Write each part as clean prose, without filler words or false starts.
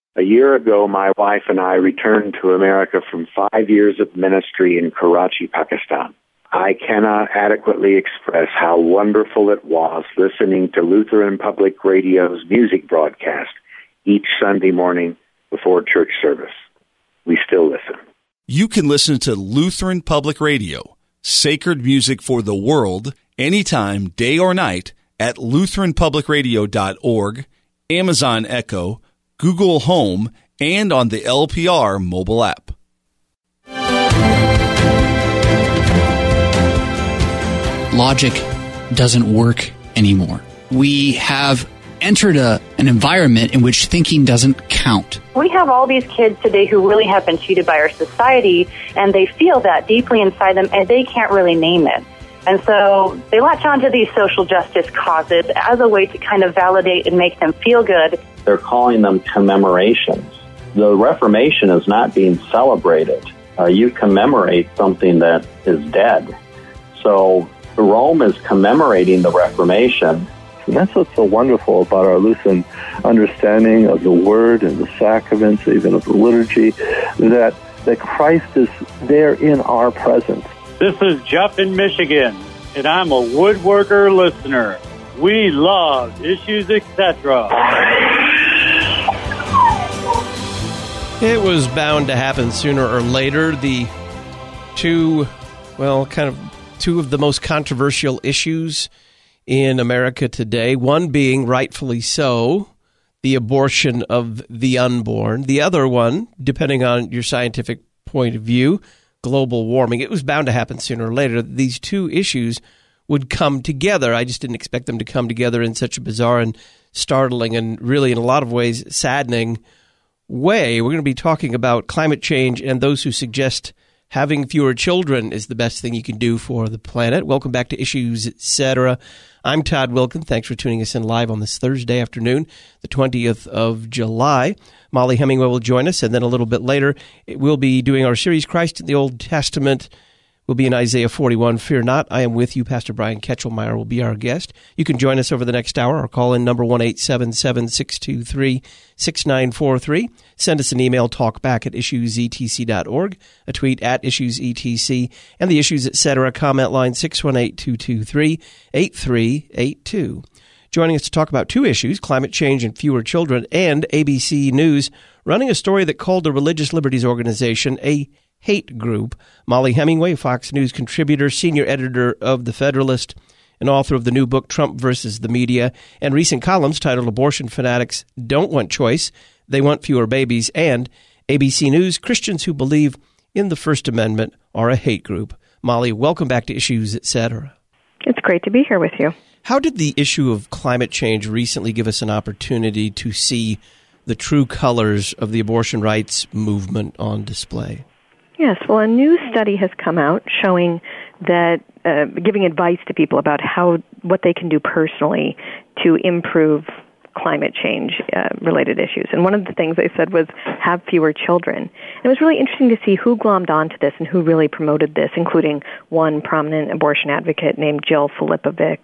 A year ago, my wife and I returned to America from 5 years of ministry in Karachi, Pakistan. I cannot adequately express how wonderful it was listening to Lutheran Public Radio's music broadcast each Sunday morning before church service. We still listen. You can listen to Lutheran Public Radio, sacred music for the world, anytime, day or night, at LutheranPublicRadio.org, Amazon Echo, Google Home, and on the LPR mobile app. Logic doesn't work anymore. We have entered an environment in which thinking doesn't count. We have all these kids today who really have been cheated by our society, and they feel that deeply inside them, and they can't really name it. And so they latch onto these social justice causes as a way to kind of validate and make them feel good. They're calling them commemorations. The Reformation is not being celebrated. You commemorate something that is dead. So Rome is commemorating the Reformation. And that's what's so wonderful about our Lutheran understanding of the Word and the sacraments, even of the liturgy, that Christ is there in our presence. This is Jeff in Michigan, and I'm a woodworker listener. We love Issues Etc. It was bound to happen sooner or later. The two of the most controversial issues in America today, one being rightfully so, the abortion of the unborn. The other one, depending on your scientific point of view, global warming. It was bound to happen sooner or later. These two issues would come together. I just didn't expect them to come together in such a bizarre and startling and really in a lot of ways saddening way. We're going to be talking about climate change and those who suggest having fewer children is the best thing you can do for the planet. Welcome back to Issues Etc. I'm Todd Wilkin. Thanks for tuning us in live on this Thursday afternoon, the 20th of July. Molly Hemingway will join us, and then a little bit later, we'll be doing our series, Christ in the Old Testament. We'll be in Isaiah 41. Fear not, I am with you. Pastor Brian Ketchelmeyer will be our guest. You can join us over the next hour. Our call-in number 1-877-623-6943. Send us an email, talkback@issuesetc.org, a tweet @issuesetc, and the Issues Etc. comment line 618-223-8382. Joining us to talk about two issues, climate change and fewer children, and ABC News running a story that called the Religious Liberties Organization a hate group. Molly Hemingway, Fox News contributor, senior editor of The Federalist, and author of the new book, Trump versus the Media, and recent columns titled Abortion Fanatics Don't Want Choice, They Want Fewer Babies, and ABC News, Christians Who Believe in the First Amendment Are a Hate Group. Molly, welcome back to Issues Etc. It's great to be here with you. How did the issue of climate change recently give us an opportunity to see the true colors of the abortion rights movement on display? Yes, well, a new study has come out showing that giving advice to people about what they can do personally to improve climate change related issues. And one of the things they said was have fewer children. And it was really interesting to see who glommed onto this and who really promoted this, including one prominent abortion advocate named Jill Filipovic,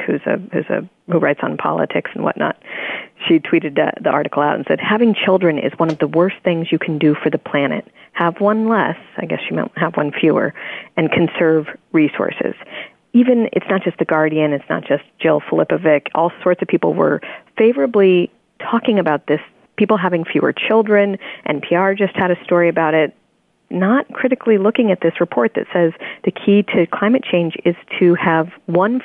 who writes on politics and whatnot. She tweeted the article out and said, having children is one of the worst things you can do for the planet. Have one less, I guess she meant have one fewer, and conserve resources. Even, it's not just The Guardian, it's not just Jill Filipovic, all sorts of people were favorably talking about this, people having fewer children. NPR just had a story about it, not critically looking at this report that says the key to climate change is to have one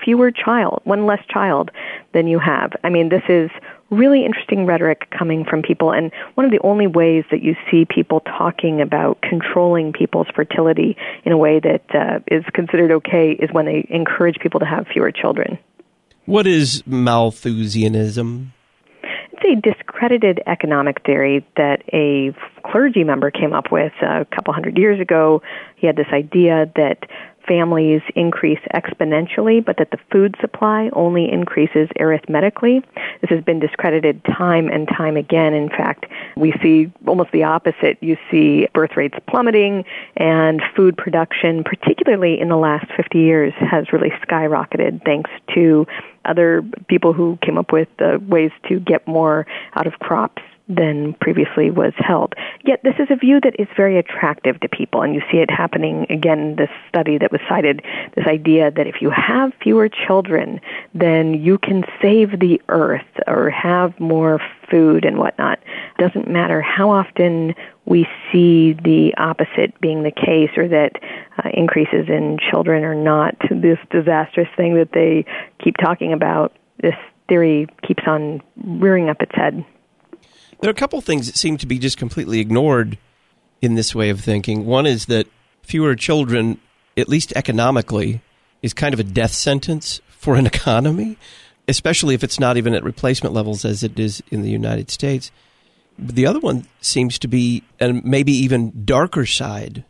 less child than you have. I mean, this is really interesting rhetoric coming from people, and one of the only ways that you see people talking about controlling people's fertility in a way that is considered okay is when they encourage people to have fewer children. What is Malthusianism? It's a discredited economic theory that a clergy member came up with a couple hundred years ago. He had this idea that families increase exponentially, but that the food supply only increases arithmetically. This has been discredited time and time again. In fact, we see almost the opposite. You see birth rates plummeting, and food production, particularly in the last 50 years, has really skyrocketed thanks to other people who came up with ways to get more out of crops than previously was held. Yet this is a view that is very attractive to people, and you see it happening again in this study that was cited, this idea that if you have fewer children, then you can save the earth or have more food and whatnot. It doesn't matter how often we see the opposite being the case, or that increases in children are not this disastrous thing that they keep talking about. This theory keeps on rearing up its head. There are a couple things that seem to be just completely ignored in this way of thinking. One is that fewer children, at least economically, is kind of a death sentence for an economy, especially if it's not even at replacement levels as it is in the United States. The other one seems to be, and maybe even darker side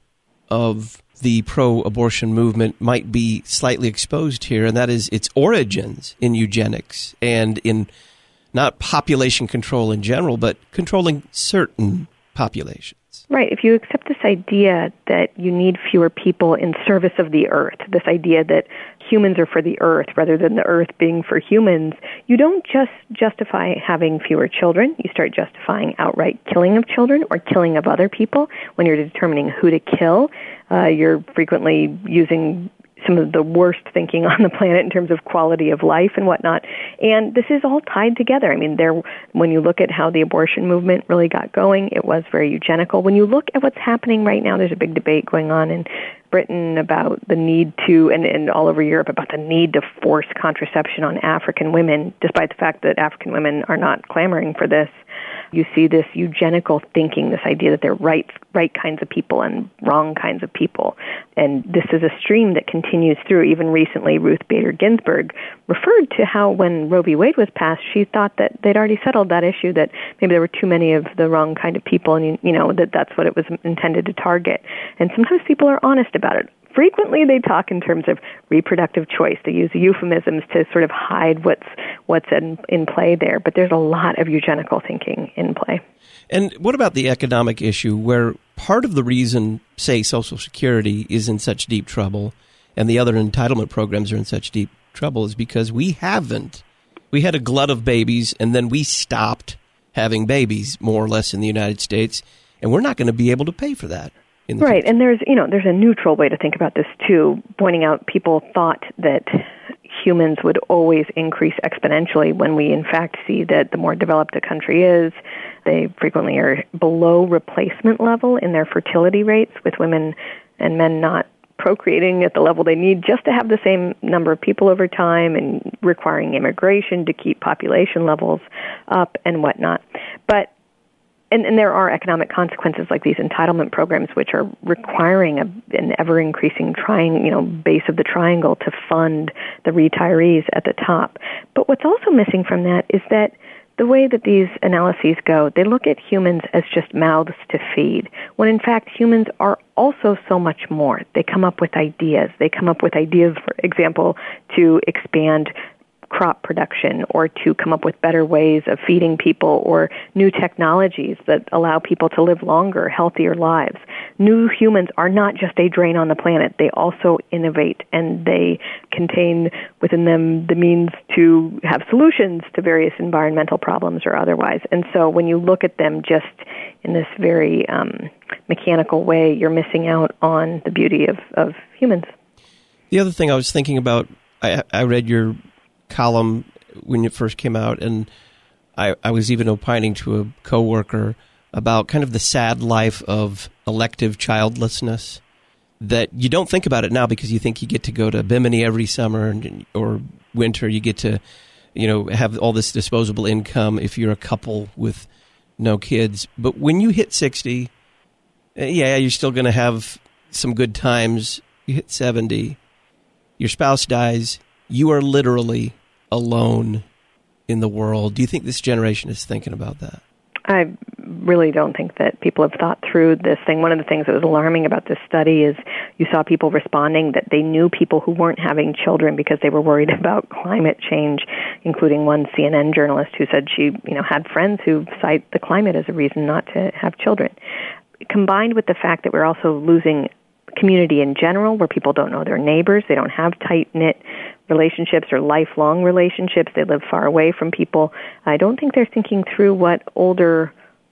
of the pro-abortion movement might be slightly exposed here, and that is its origins in eugenics and in not population control in general, but controlling certain populations. Right. If you accept this idea that you need fewer people in service of the earth, this idea that humans are for the earth rather than the earth being for humans, you don't just justify having fewer children. You start justifying outright killing of children or killing of other people. When you're determining who to kill, you're frequently using some of the worst thinking on the planet in terms of quality of life and whatnot. And this is all tied together. I mean, when you look at how the abortion movement really got going, it was very eugenical. When you look at what's happening right now, there's a big debate going on in Britain about the need to, and all over Europe, about the need to force contraception on African women, despite the fact that African women are not clamoring for this. You see this eugenical thinking, this idea that they're right kinds of people and wrong kinds of people. And this is a stream that continues through. Even recently, Ruth Bader Ginsburg referred to how when Roe v. Wade was passed, she thought that they'd already settled that issue, that maybe there were too many of the wrong kind of people, and that's what it was intended to target. And sometimes people are honest about it. Frequently, they talk in terms of reproductive choice. They use euphemisms to sort of hide what's in play there. But there's a lot of eugenical thinking in play. And what about the economic issue, where part of the reason, say, Social Security is in such deep trouble and the other entitlement programs are in such deep trouble is because we had a glut of babies, and then we stopped having babies, more or less, in the United States, and we're not going to be able to pay for that. Right, and there's a neutral way to think about this too, pointing out people thought that humans would always increase exponentially when we in fact see that the more developed a country is, they frequently are below replacement level in their fertility rates, with women and men not procreating at the level they need just to have the same number of people over time, and requiring immigration to keep population levels up and whatnot. But And there are economic consequences like these entitlement programs, which are requiring an ever-increasing base of the triangle to fund the retirees at the top. But what's also missing from that is that the way that these analyses go, they look at humans as just mouths to feed, when in fact humans are also so much more. They come up with ideas. They come up with ideas, for example, to expand crop production, or to come up with better ways of feeding people, or new technologies that allow people to live longer, healthier lives. New humans are not just a drain on the planet. They also innovate, and they contain within them the means to have solutions to various environmental problems or otherwise. And so when you look at them just in this very mechanical way, you're missing out on the beauty of humans. The other thing I was thinking about, I read your column when it first came out, and I was even opining to a coworker about kind of the sad life of elective childlessness, that you don't think about it now because you think you get to go to Bimini every summer or winter. You get to have all this disposable income if you're a couple with no kids. But when you hit 60, you're still going to have some good times. You hit 70, your spouse dies, you are literally alone in the world. Do you think this generation is thinking about that? I really don't think that people have thought through this thing. One of the things that was alarming about this study is you saw people responding that they knew people who weren't having children because they were worried about climate change, including one CNN journalist who said she had friends who cite the climate as a reason not to have children. Combined with the fact that we're also losing community in general, where people don't know their neighbors, they don't have tight-knit relationships or lifelong relationships, they live far away from people. I don't think they're thinking through what older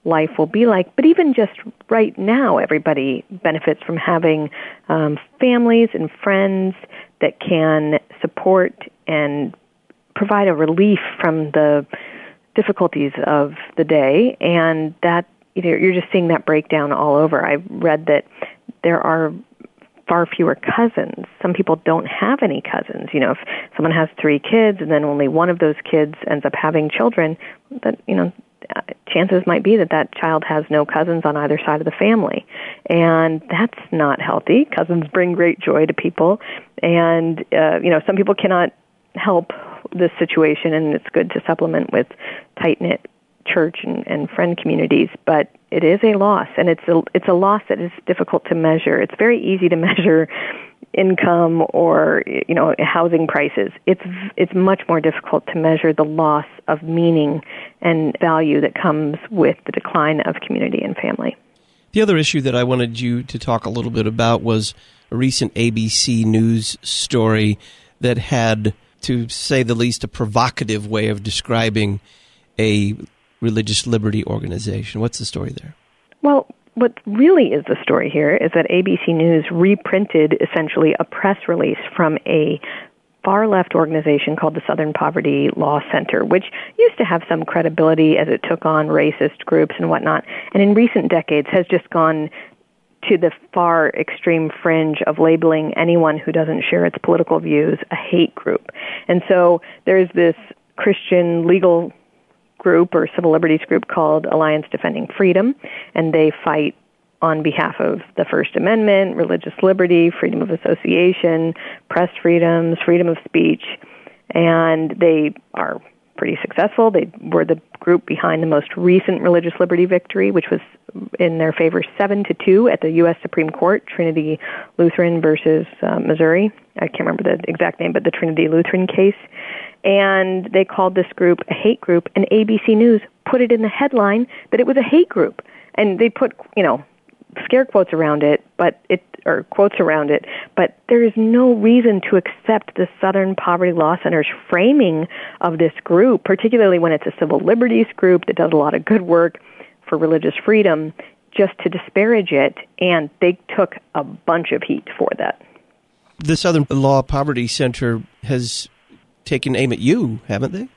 life will be like. But even just right now, everybody benefits from having families and friends that can support and provide a relief from the difficulties of the day, and that you're just seeing that breakdown all over. I've read that there are far fewer cousins. Some people don't have any cousins. If someone has 3 kids and then only one of those kids ends up having children, that chances might be that child has no cousins on either side of the family. And that's not healthy. Cousins bring great joy to people. And, some people cannot help this situation, and it's good to supplement with tight-knit church and friend communities, but it is a loss, and it's a loss that is difficult to measure. It's very easy to measure income or housing prices. It's much more difficult to measure the loss of meaning and value that comes with the decline of community and family. The other issue that I wanted you to talk a little bit about was a recent ABC News story that had, to say the least, a provocative way of describing a religious liberty organization. What's the story there? Well, what really is the story here is that ABC News reprinted essentially a press release from a far-left organization called the Southern Poverty Law Center, which used to have some credibility as it took on racist groups and whatnot, and in recent decades has just gone to the far extreme fringe of labeling anyone who doesn't share its political views a hate group. And so there's this Christian legal group or civil liberties group called Alliance Defending Freedom, and they fight on behalf of the First Amendment, religious liberty, freedom of association, press freedoms, freedom of speech, and they are pretty successful. They were the group behind the most recent religious liberty victory, which was in their favor 7-2 at the U.S. Supreme Court, Trinity Lutheran versus Missouri. I can't remember the exact name, but the Trinity Lutheran case. And they called this group a hate group, and ABC News put it in the headline that it was a hate group. And they put, scare quotes around it, or quotes around it, but there is no reason to accept the Southern Poverty Law Center's framing of this group, particularly when it's a civil liberties group that does a lot of good work for religious freedom, just to disparage it, and they took a bunch of heat for that. The Southern Law Poverty Center has taken aim at you, haven't they?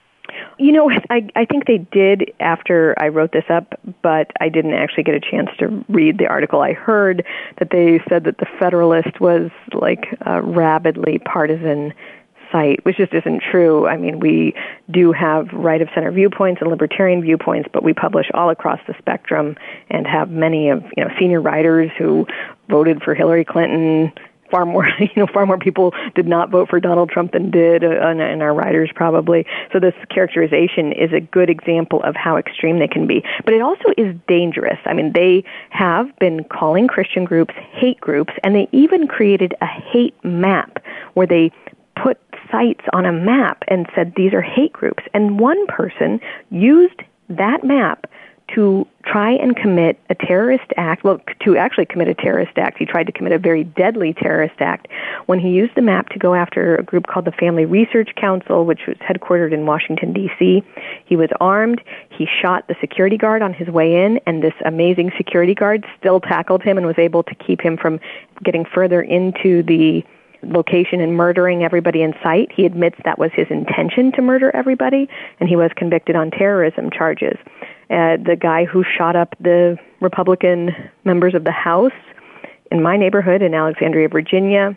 I think they did after I wrote this up, but I didn't actually get a chance to read the article. I heard that they said that the Federalist was like a rabidly partisan site, which just isn't true. I mean, we do have right-of-center viewpoints and libertarian viewpoints, but we publish all across the spectrum and have many of, senior writers who voted for Hillary Clinton. Far more people did not vote for Donald Trump than did, and our writers probably. So this characterization is a good example of how extreme they can be. But it also is dangerous. I mean, they have been calling Christian groups hate groups, and they even created a hate map where they put sites on a map and said these are hate groups. And one person used that map to try and commit a terrorist act, to actually commit a terrorist act. He tried to commit a very deadly terrorist act when he used the map to go after a group called the Family Research Council, which was headquartered in Washington, D.C. He was armed. He shot the security guard on his way in, and this amazing security guard still tackled him and was able to keep him from getting further into the location and murdering everybody in sight. He admits that was his intention to murder everybody, and he was convicted on terrorism charges. The guy who shot up the Republican members of the House in my neighborhood in Alexandria, Virginia,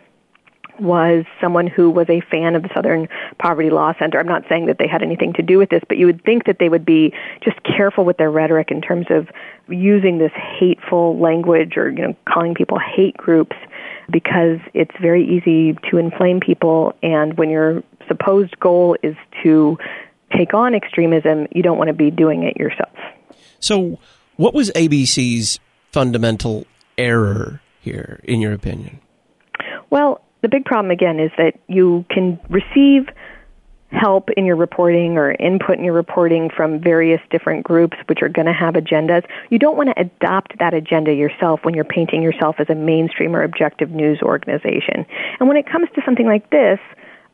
was someone who was a fan of the Southern Poverty Law Center. I'm not saying that they had anything to do with this, but you would think that they would be just careful with their rhetoric in terms of using this hateful language or, calling people hate groups, because it's very easy to inflame people, and when your supposed goal is to take on extremism, you don't want to be doing it yourself. So what was ABC's fundamental error here, in your opinion? Well, the big problem, again, is that you can receive help in your reporting or input in your reporting from various different groups which are going to have agendas. You don't want to adopt that agenda yourself when you're painting yourself as a mainstream or objective news organization. And when it comes to something like this,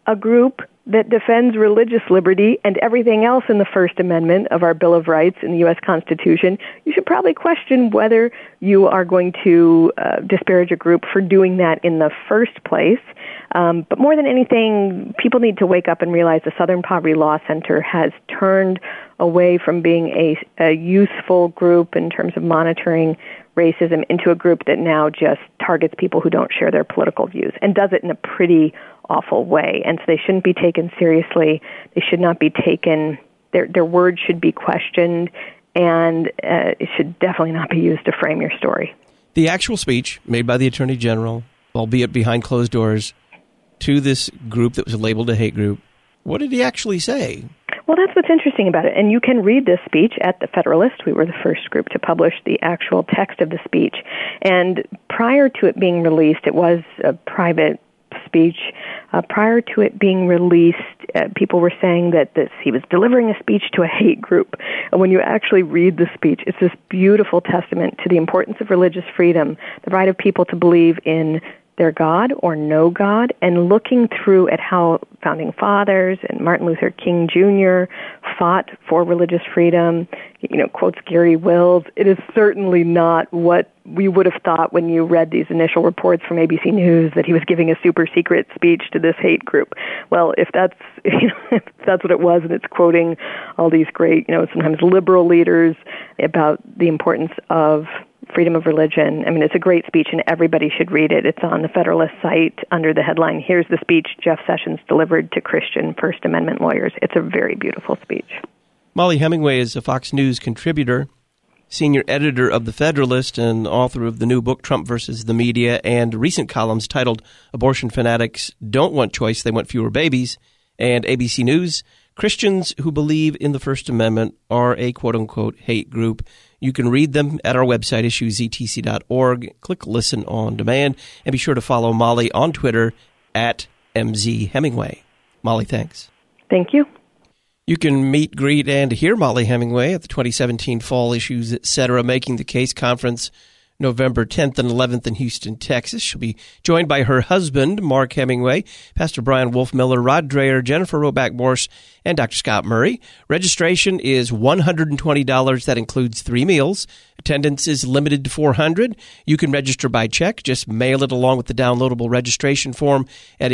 a group that defends religious liberty and everything else in the First Amendment of our Bill of Rights in the U.S. Constitution, you should probably question whether you are going to disparage a group for doing that in the first place. But more than anything, people need to wake up and realize the Southern Poverty Law Center has turned away from being a useful group in terms of monitoring racism into a group that now just targets people who don't share their political views and does it in a pretty awful way. And so they shouldn't be taken seriously. They should not be taken, their words should be questioned, and it should definitely not be used to frame your story. The actual speech made by the Attorney General, albeit behind closed doors, to this group that was labeled a hate group, what did he actually say? Well, that's what's interesting about it. And you can read this speech at The Federalist. We were the first group to publish the actual text of the speech. And prior to it being released, it was a private speech. Prior to it being released, people were saying that he was delivering a speech to a hate group. And when you actually read the speech, it's this beautiful testament to the importance of religious freedom, the right of people to believe in their God or no God, and looking through at how Founding Fathers and Martin Luther King Jr. fought for religious freedom, quotes Gary Wills. It is certainly not what we would have thought when you read these initial reports from ABC News that he was giving a super secret speech to this hate group. Well, if that's if that's what it was, and it's quoting all these great, sometimes liberal leaders about the importance of freedom of religion. I mean, it's a great speech, and everybody should read it. It's on the Federalist site under the headline, "Here's the speech Jeff Sessions delivered to Christian First Amendment lawyers." It's a very beautiful speech. Mollie Hemingway is a Fox News contributor, senior editor of The Federalist, and author of the new book, Trump versus the Media, and recent columns titled "Abortion Fanatics Don't Want Choice, They Want Fewer Babies," and ABC News, "Christians Who Believe in the First Amendment Are a Quote-Unquote Hate Group." You can read them at our website, issuesetc.org. Click Listen on Demand, and be sure to follow Mollie on Twitter at MZHemingway. Mollie, thanks. Thank you. You can meet, greet, and hear Mollie Hemingway at the 2017 Fall Issues, Etc. Making the Case Conference, November 10th and 11th in Houston, Texas. She'll be joined by her husband, Mark Hemingway, Pastor Brian Wolfmiller, Rod Dreher, Jennifer Roback-Morse, and Dr. Scott Murray. Registration is $120. That includes 3 meals. Attendance is limited to 400. You can register by check. Just mail it along with the downloadable registration form at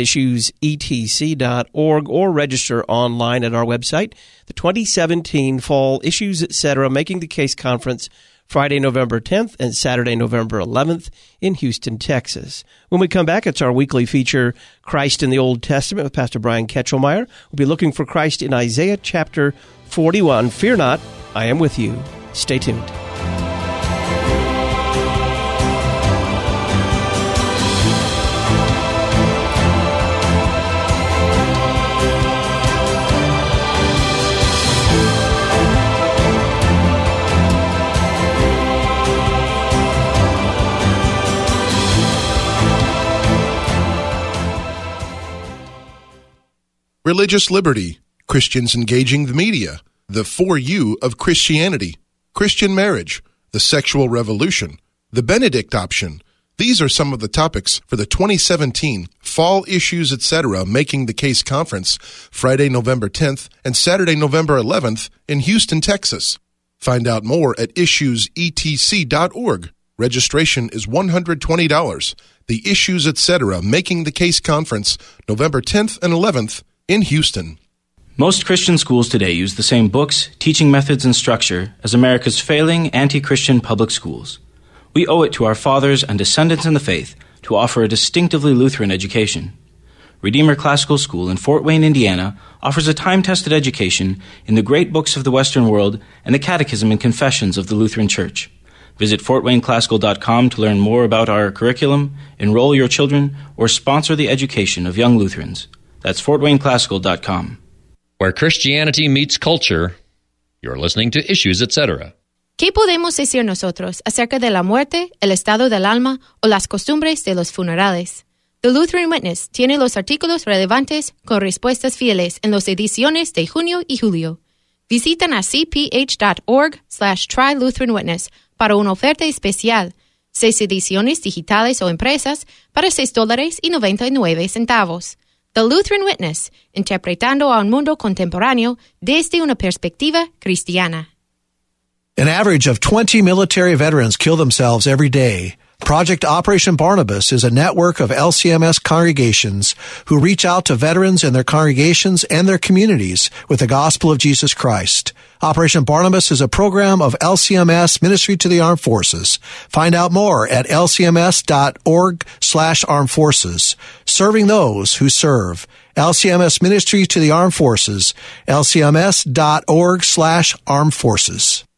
issuesetc.org or register online at our website. The 2017 Fall Issues, Etc. Making the Case Conference, Friday, November 10th and Saturday, November 11th in Houston, Texas. When we come back, it's our weekly feature, Christ in the Old Testament, with Pastor Brian Ketchelmeyer. We'll be looking for Christ in Isaiah chapter 41. Fear not, I am with you. Stay tuned. Religious liberty, Christians engaging the media, the For You of Christianity, Christian marriage, the sexual revolution, the Benedict option. These are some of the topics for the 2017 Fall Issues, Etc. Making the Case Conference, Friday, November 10th and Saturday, November 11th in Houston, Texas. Find out more at issuesetc.org. Registration is $120. The Issues, Etc. Making the Case Conference, November 10th and 11th in Houston. Most Christian schools today use the same books, teaching methods, and structure as America's failing anti-Christian public schools. We owe it to our fathers and descendants in the faith to offer a distinctively Lutheran education. Redeemer Classical School in Fort Wayne, Indiana, offers a time-tested education in the great books of the Western world and the Catechism and Confessions of the Lutheran Church. Visit FortWayneClassical.com to learn more about our curriculum, enroll your children, or sponsor the education of young Lutherans. That's FortWayneClassical.com. Where Christianity meets culture, you're listening to Issues, Etc. ¿Qué podemos decir nosotros acerca de la muerte, el estado del alma o las costumbres de los funerales? The Lutheran Witness tiene los artículos relevantes con respuestas fieles en las ediciones de junio y julio. Visitan a cph.org/trylutheranwitness para una oferta especial. 6 ediciones digitales o impresas para $6.99. The Lutheran Witness, interpretando a un mundo contemporáneo desde una perspectiva cristiana. An average of 20 military veterans kill themselves every day. Project Operation Barnabas is a network of LCMS congregations who reach out to veterans and their congregations and their communities with the gospel of Jesus Christ. Operation Barnabas is a program of LCMS Ministry to the Armed Forces. Find out more at lcms.org/armed forces. Serving those who serve. LCMS Ministry to the Armed Forces. lcms.org/armed forces.